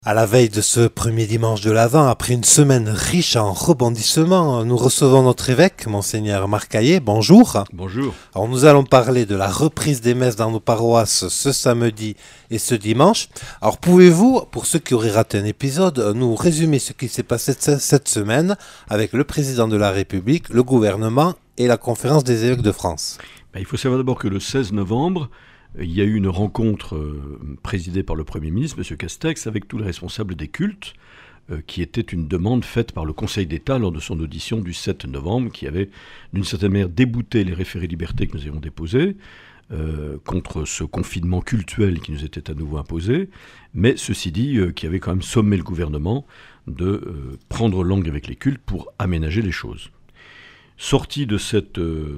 À la veille de ce premier dimanche de l'Avent, après une semaine riche en rebondissements, nous recevons notre évêque, Monseigneur Marc Hayet. Bonjour. Bonjour. Alors nous allons parler de la reprise des messes dans nos paroisses ce samedi et ce dimanche. Alors pouvez-vous, pour ceux qui auraient raté un épisode, nous résumer ce qui s'est passé cette semaine avec le président de la République, le gouvernement et la conférence des évêques de France? Il faut savoir d'abord que le 16 novembre, il y a eu une rencontre présidée par le Premier ministre, M. Castex, avec tous les responsables des cultes, qui était une demande faite par le Conseil d'État lors de son audition du 7 novembre, qui avait d'une certaine manière débouté les référés liberté que nous avions déposés contre ce confinement cultuel qui nous était à nouveau imposé, mais ceci dit, qui avait quand même sommé le gouvernement de prendre langue avec les cultes pour aménager les choses. Sorti de cette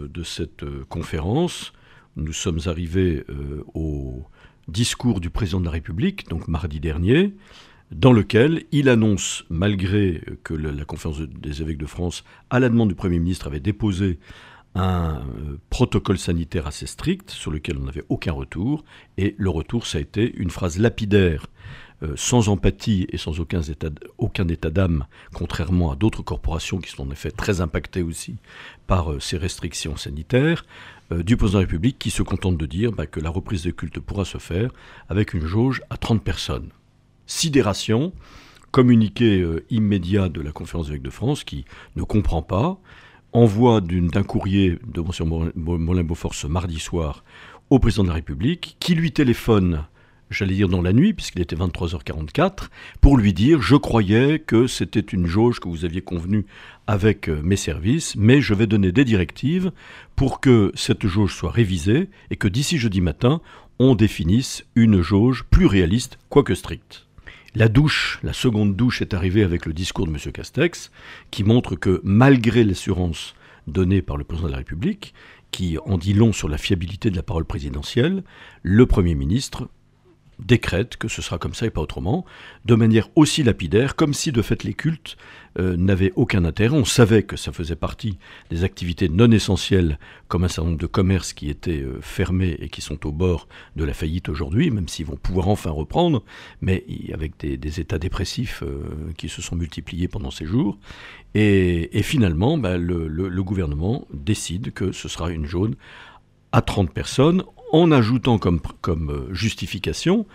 conférence, nous sommes arrivés au discours du président de la République, donc mardi dernier, dans lequel il annonce, malgré que la conférence des évêques de France, à la demande du Premier ministre, avait déposé un protocole sanitaire assez strict, sur lequel on n'avait aucun retour, et le retour, ça a été une phrase lapidaire, sans empathie et sans aucun état d'âme, contrairement à d'autres corporations qui sont en effet très impactées aussi par ces restrictions sanitaires, du président de la République qui se contente de dire que la reprise des cultes pourra se faire avec une jauge à 30 personnes. Sidération, communiqué immédiat de la conférence des évêques de France qui ne comprend pas, envoi d'un courrier de Monseigneur Molin-Beaufort ce mardi soir au président de la République qui lui téléphone, j'allais dire dans la nuit, puisqu'il était 23h44, pour lui dire « Je croyais que c'était une jauge que vous aviez convenue avec mes services, mais je vais donner des directives pour que cette jauge soit révisée et que d'ici jeudi matin, on définisse une jauge plus réaliste, quoique stricte. » La seconde douche est arrivée avec le discours de M. Castex, qui montre que malgré l'assurance donnée par le président de la République, qui en dit long sur la fiabilité de la parole présidentielle, le Premier ministre décrète que ce sera comme ça et pas autrement, de manière aussi lapidaire, comme si de fait les cultes n'avaient aucun intérêt. On savait que ça faisait partie des activités non essentielles, comme un certain nombre de commerces qui étaient fermés et qui sont au bord de la faillite aujourd'hui, même s'ils vont pouvoir enfin reprendre, mais avec des états dépressifs qui se sont multipliés pendant ces jours. Et finalement, le gouvernement décide que ce sera une jauge à 30 personnes, en ajoutant comme justification,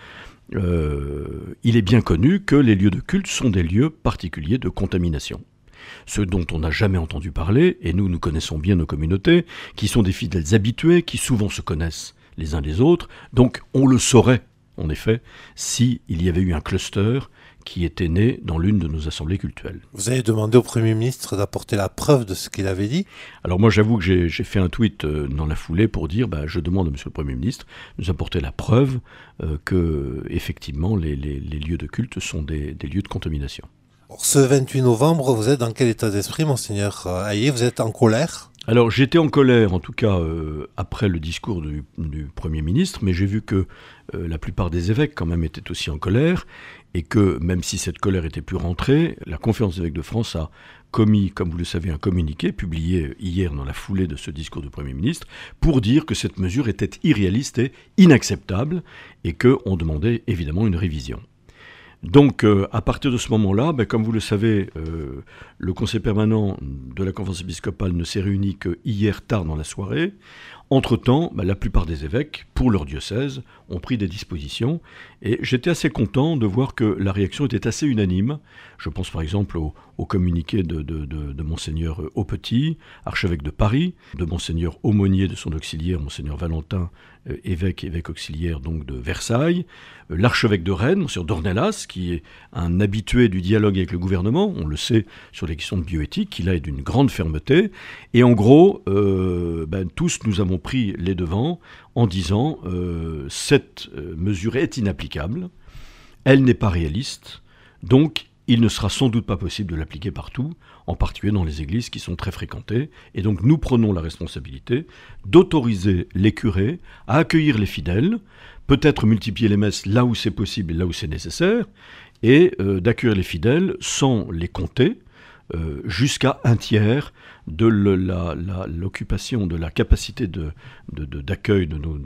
il est bien connu que les lieux de culte sont des lieux particuliers de contamination. Ce dont on n'a jamais entendu parler, et nous connaissons bien nos communautés, qui sont des fidèles habitués, qui souvent se connaissent les uns les autres, donc on le saurait, en effet, s'il y avait eu un cluster qui était né dans l'une de nos assemblées cultuelles. Vous avez demandé au Premier ministre d'apporter la preuve de ce qu'il avait dit? Alors moi j'avoue que j'ai fait un tweet dans la foulée pour dire je demande à Monsieur le Premier ministre de nous apporter la preuve que effectivement les lieux de culte sont des lieux de contamination. Alors, ce 28 novembre, vous êtes dans quel état d'esprit, Monseigneur Hayet? Vous êtes en colère? Alors j'étais en colère, en tout cas après le discours du Premier ministre, mais j'ai vu que la plupart des évêques quand même étaient aussi en colère, et que même si cette colère était plus rentrée, la conférence des évêques de France a commis, comme vous le savez, un communiqué publié hier dans la foulée de ce discours du Premier ministre, pour dire que cette mesure était irréaliste et inacceptable, et qu'on demandait évidemment une révision. Donc, à partir de ce moment-là, comme vous le savez, le conseil permanent de la conférence épiscopale ne s'est réuni que hier tard dans la soirée. Entre-temps, la plupart des évêques, pour leur diocèse, ont pris des dispositions. Et j'étais assez content de voir que la réaction était assez unanime. Je pense par exemple au communiqué de Monseigneur Aupetit, archevêque de Paris, de Monseigneur Aumônier de son auxiliaire, Monseigneur Valentin, évêque auxiliaire donc de Versailles, l'archevêque de Rennes, Monseigneur Dornelas, qui est un habitué du dialogue avec le gouvernement, on le sait sur les questions de bioéthique, qui là est d'une grande fermeté. Et en gros, tous nous avons pris les devants en disant cette mesure est inapplicable, elle n'est pas réaliste, donc il ne sera sans doute pas possible de l'appliquer partout, en particulier dans les églises qui sont très fréquentées. Et donc nous prenons la responsabilité d'autoriser les curés à accueillir les fidèles, peut-être multiplier les messes là où c'est possible et là où c'est nécessaire, et d'accueillir les fidèles sans les compter, jusqu'à un tiers de l'occupation, de la capacité d'accueil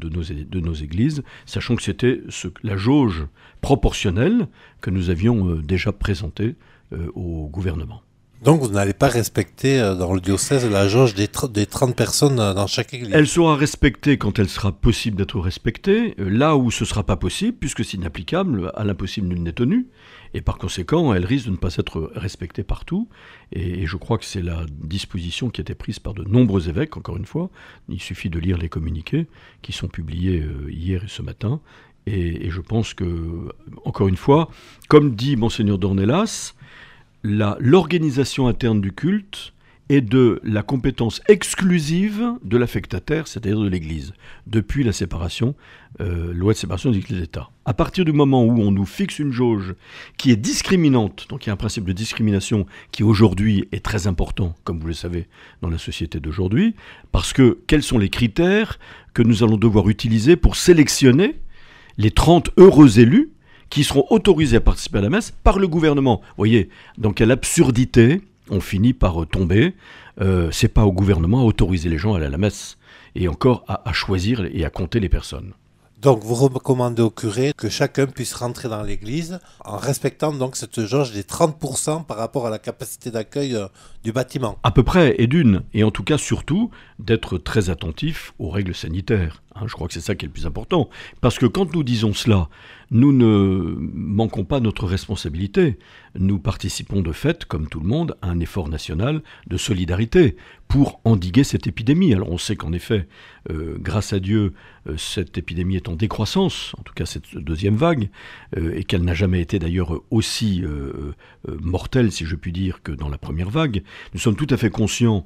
de nos églises, sachant que c'était la jauge proportionnelle que nous avions déjà présentée au gouvernement. Donc vous n'allez pas respecter dans le diocèse la jauge des 30 personnes dans chaque église? Elle sera respectée quand elle sera possible d'être respectée. Là où ce ne sera pas possible, puisque c'est inapplicable, à l'impossible nul n'est tenu. Et par conséquent, elle risque de ne pas être respectée partout. Et je crois que c'est la disposition qui a été prise par de nombreux évêques, encore une fois. Il suffit de lire les communiqués qui sont publiés hier et ce matin. Et je pense que, encore une fois, comme dit Monseigneur Dornelas, l'organisation interne du culte est de la compétence exclusive de l'affectataire, c'est-à-dire de l'Église, depuis la séparation, loi de séparation des Églises et d'État. À partir du moment où on nous fixe une jauge qui est discriminante, donc il y a un principe de discrimination qui aujourd'hui est très important, comme vous le savez, dans la société d'aujourd'hui, parce que quels sont les critères que nous allons devoir utiliser pour sélectionner les 30 heureux élus qui seront autorisés à participer à la messe par le gouvernement. Vous voyez, dans quelle absurdité on finit par tomber. C'est pas au gouvernement à autoriser les gens à aller à la messe, et encore à choisir et à compter les personnes. Donc vous recommandez au curé que chacun puisse rentrer dans l'église en respectant donc cette jauge des 30% par rapport à la capacité d'accueil du bâtiment. À peu près, et en tout cas surtout d'être très attentif aux règles sanitaires. Je crois que c'est ça qui est le plus important. Parce que quand nous disons cela, nous ne manquons pas notre responsabilité. Nous participons de fait, comme tout le monde, à un effort national de solidarité pour endiguer cette épidémie. Alors on sait qu'en effet, grâce à Dieu, cette épidémie est en décroissance, en tout cas cette deuxième vague, et qu'elle n'a jamais été d'ailleurs aussi mortelle, si je puis dire, que dans la première vague. Nous sommes tout à fait conscients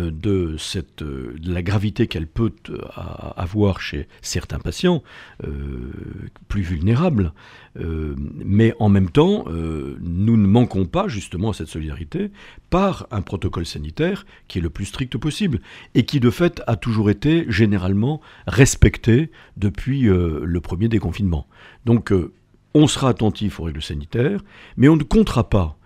de la gravité qu'elle peut avoir chez certains patients plus vulnérables, mais en même temps, nous ne manquons pas justement à cette solidarité par un protocole sanitaire qui est le plus strict possible et qui de fait a toujours été généralement respecté depuis le premier déconfinement. Donc on sera attentif aux règles sanitaires, mais on ne comptera pas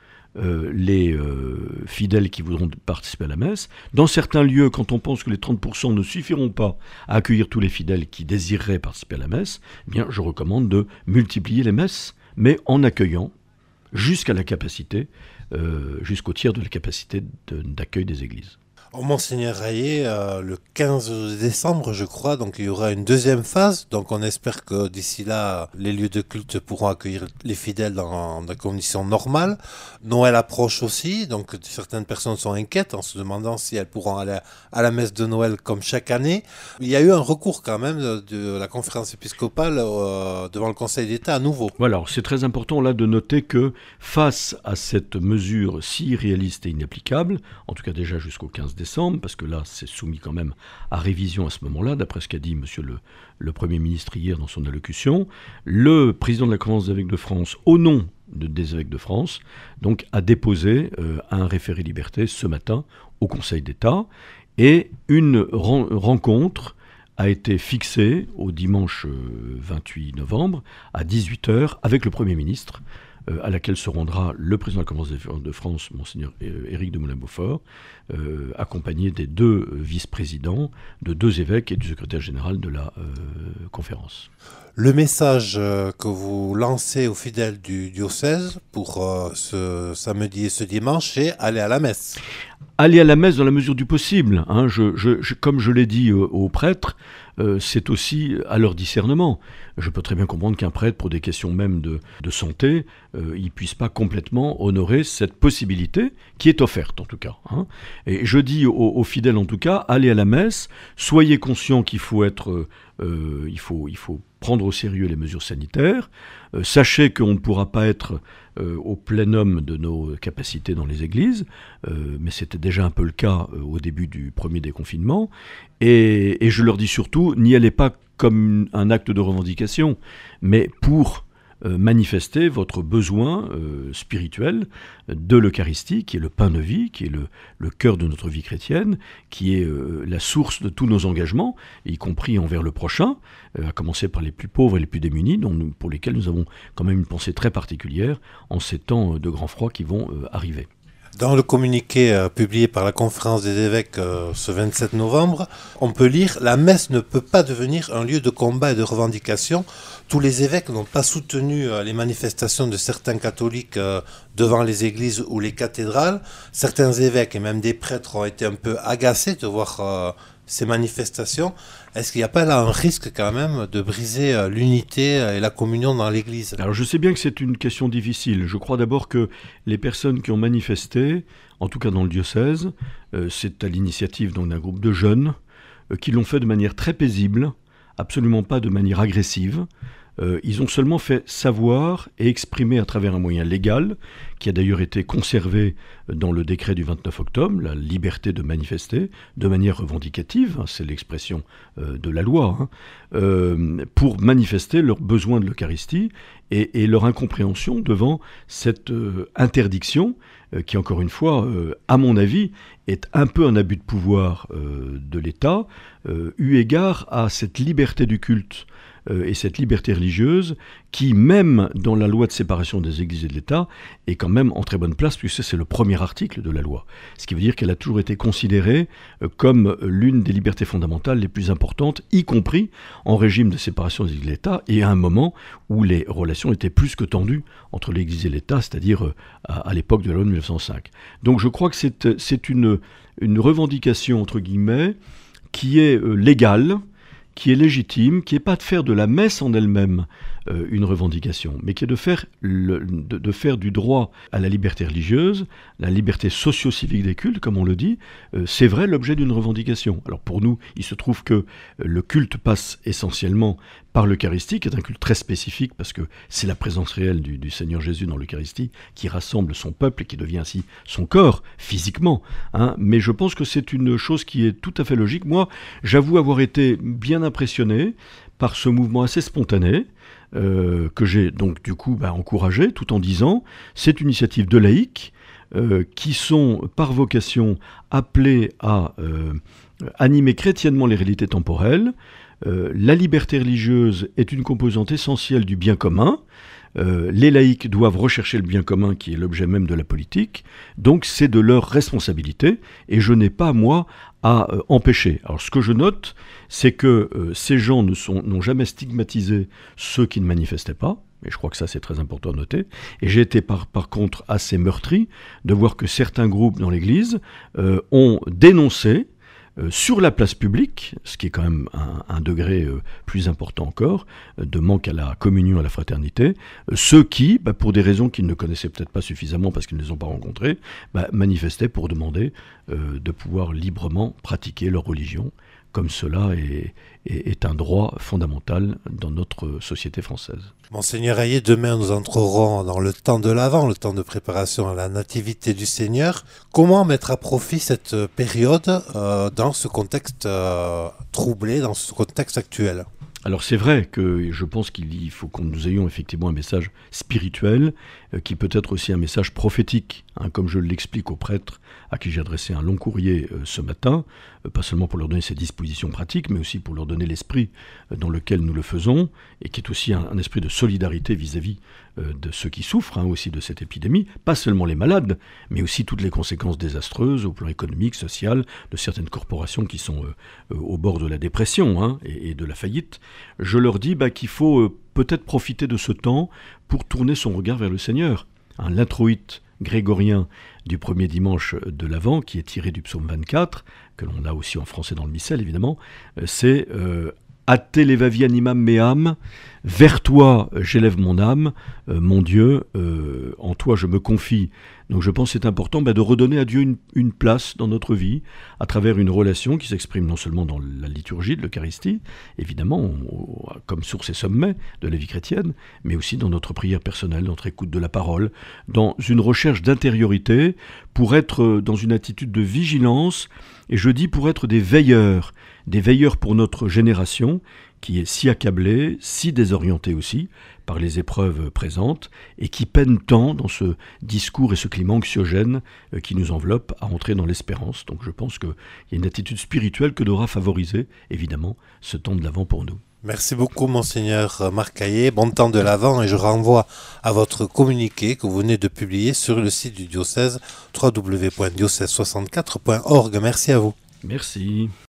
les fidèles qui voudront participer à la messe. Dans certains lieux, quand on pense que les 30% ne suffiront pas à accueillir tous les fidèles qui désireraient participer à la messe, eh bien, je recommande de multiplier les messes, mais en accueillant jusqu'à la capacité, jusqu'au tiers de la capacité d'accueil des églises. Monseigneur Rayet, le 15 décembre, je crois, donc il y aura une deuxième phase. Donc on espère que d'ici là, les lieux de culte pourront accueillir les fidèles dans des conditions normales. Noël approche aussi, donc certaines personnes sont inquiètes en se demandant si elles pourront aller à la messe de Noël comme chaque année. Il y a eu un recours quand même de la conférence épiscopale devant le Conseil d'État à nouveau. Voilà, c'est très important là de noter que face à cette mesure si irréaliste et inapplicable, en tout cas déjà jusqu'au 15 décembre, parce que là c'est soumis quand même à révision à ce moment-là, d'après ce qu'a dit monsieur le Premier ministre hier dans son allocution, le président de la Conférence des évêques de France, au nom des évêques de France, donc a déposé un référé liberté ce matin au Conseil d'État, et une rencontre a été fixée au dimanche 28 novembre à 18h avec le Premier ministre, à laquelle se rendra le président de la Conférence de France, Monseigneur Éric de Moulin-Beaufort, accompagné des deux vice-présidents, de deux évêques et du secrétaire général de la conférence. Le message que vous lancez aux fidèles du diocèse pour ce samedi et ce dimanche, c'est aller à la messe. Aller à la messe dans la mesure du possible. Comme je l'ai dit aux prêtres, c'est aussi à leur discernement. Je peux très bien comprendre qu'un prêtre, pour des questions même de santé, il ne puisse pas complètement honorer cette possibilité qui est offerte en tout cas. Et je dis aux fidèles en tout cas, allez à la messe, soyez conscients qu'il faut il faut prendre au sérieux les mesures sanitaires. Sachez qu'on ne pourra pas être au plénum de nos capacités dans les églises, mais c'était déjà un peu le cas au début du premier déconfinement. Et je leur dis surtout, n'y allez pas comme un acte de revendication, mais pour manifester votre besoin spirituel de l'Eucharistie, qui est le pain de vie, qui est le cœur de notre vie chrétienne, qui est la source de tous nos engagements, y compris envers le prochain, à commencer par les plus pauvres et les plus démunis, pour lesquels nous avons quand même une pensée très particulière en ces temps de grand froid qui vont arriver. Dans le communiqué publié par la conférence des évêques ce 27 novembre, on peut lire « La messe ne peut pas devenir un lieu de combat et de revendication. Tous les évêques n'ont pas soutenu les manifestations de certains catholiques devant les églises ou les cathédrales. Certains évêques et même des prêtres ont été un peu agacés de voir ces manifestations. Est-ce qu'il n'y a pas là un risque quand même de briser l'unité et la communion dans l'Église ? » Alors je sais bien que c'est une question difficile. Je crois d'abord que les personnes qui ont manifesté, en tout cas dans le diocèse, c'est à l'initiative donc d'un groupe de jeunes qui l'ont fait de manière très paisible, absolument pas de manière agressive. Ils ont seulement fait savoir et exprimer à travers un moyen légal, qui a d'ailleurs été conservé dans le décret du 29 octobre, la liberté de manifester, de manière revendicative, c'est l'expression de la loi, pour manifester leur besoin de l'Eucharistie et leur incompréhension devant cette interdiction, qui encore une fois, à mon avis, est un peu un abus de pouvoir de l'État, eu égard à cette liberté du culte et cette liberté religieuse qui, même dans la loi de séparation des églises et de l'État, est quand même en très bonne place, puisque c'est le premier article de la loi. Ce qui veut dire qu'elle a toujours été considérée comme l'une des libertés fondamentales les plus importantes, y compris en régime de séparation des églises et de l'État, et à un moment où les relations étaient plus que tendues entre l'Église et l'État, c'est-à-dire à l'époque de la loi de 1905. Donc je crois que c'est une revendication, entre guillemets, qui est légale, qui est légitime, qui n'est pas de faire de la messe en elle-même une revendication, mais qui est de faire du droit à la liberté religieuse, la liberté socio-civique des cultes, comme on le dit, c'est vrai l'objet d'une revendication. Alors pour nous, il se trouve que le culte passe essentiellement par l'Eucharistie, qui est un culte très spécifique, parce que c'est la présence réelle du Seigneur Jésus dans l'Eucharistie, qui rassemble son peuple et qui devient ainsi son corps, physiquement. Mais je pense que c'est une chose qui est tout à fait logique. Moi, j'avoue avoir été bien impressionné par ce mouvement assez spontané, que j'ai donc du coup encouragé, tout en disant c'est une initiative de laïcs qui sont par vocation appelés à animer chrétiennement les réalités temporelles. La liberté religieuse est une composante essentielle du bien commun. Les laïcs doivent rechercher le bien commun qui est l'objet même de la politique, donc c'est de leur responsabilité et je n'ai pas, moi, à empêcher. Alors ce que je note, c'est que ces gens n'ont jamais stigmatisé ceux qui ne manifestaient pas, et je crois que ça c'est très important à noter, et j'ai été par contre assez meurtri de voir que certains groupes dans l'Église ont dénoncé sur la place publique, ce qui est quand même un degré plus important encore, de manque à la communion, à la fraternité, ceux qui, pour des raisons qu'ils ne connaissaient peut-être pas suffisamment parce qu'ils ne les ont pas rencontrés, manifestaient pour demander de pouvoir librement pratiquer leur religion, comme cela est un droit fondamental dans notre société française. Monseigneur Hayet, demain nous entrerons dans le temps de l'Avent, le temps de préparation à la nativité du Seigneur. Comment mettre à profit cette période dans ce contexte troublé, dans ce contexte actuel ? Alors c'est vrai que je pense qu'il faut que nous ayons effectivement un message spirituel qui peut être aussi un message prophétique, comme je l'explique aux prêtres à qui j'ai adressé un long courrier ce matin, pas seulement pour leur donner ces dispositions pratiques, mais aussi pour leur donner l'esprit dans lequel nous le faisons, et qui est aussi un esprit de solidarité vis-à-vis de ceux qui souffrent aussi de cette épidémie, pas seulement les malades, mais aussi toutes les conséquences désastreuses au plan économique, social, de certaines corporations qui sont au bord de la dépression et de la faillite. Je leur dis qu'il faut peut-être profiter de ce temps pour tourner son regard vers le Seigneur. L'introïte grégorien du premier dimanche de l'Avent, qui est tiré du psaume 24, que l'on a aussi en français dans le missel évidemment, c'est A te levavi animam meam, vers toi j'élève mon âme, mon Dieu, en toi je me confie. Donc je pense que c'est important de redonner à Dieu une place dans notre vie, à travers une relation qui s'exprime non seulement dans la liturgie de l'Eucharistie, évidemment, comme source et sommet de la vie chrétienne, mais aussi dans notre prière personnelle, notre écoute de la parole, dans une recherche d'intériorité, pour être dans une attitude de vigilance, et je dis pour être des veilleurs pour notre génération, qui est si accablée, si désorientée aussi, par les épreuves présentes, et qui peine tant dans ce discours et ce climat anxiogène qui nous enveloppe à entrer dans l'espérance. Donc je pense qu'il y a une attitude spirituelle que devra favoriser, évidemment, ce temps de l'Avent pour nous. Merci beaucoup, Monseigneur Marc Caillé. Bon temps de l'Avent et je renvoie à votre communiqué que vous venez de publier sur le site du diocèse www.diocèse64.org. Merci à vous. Merci.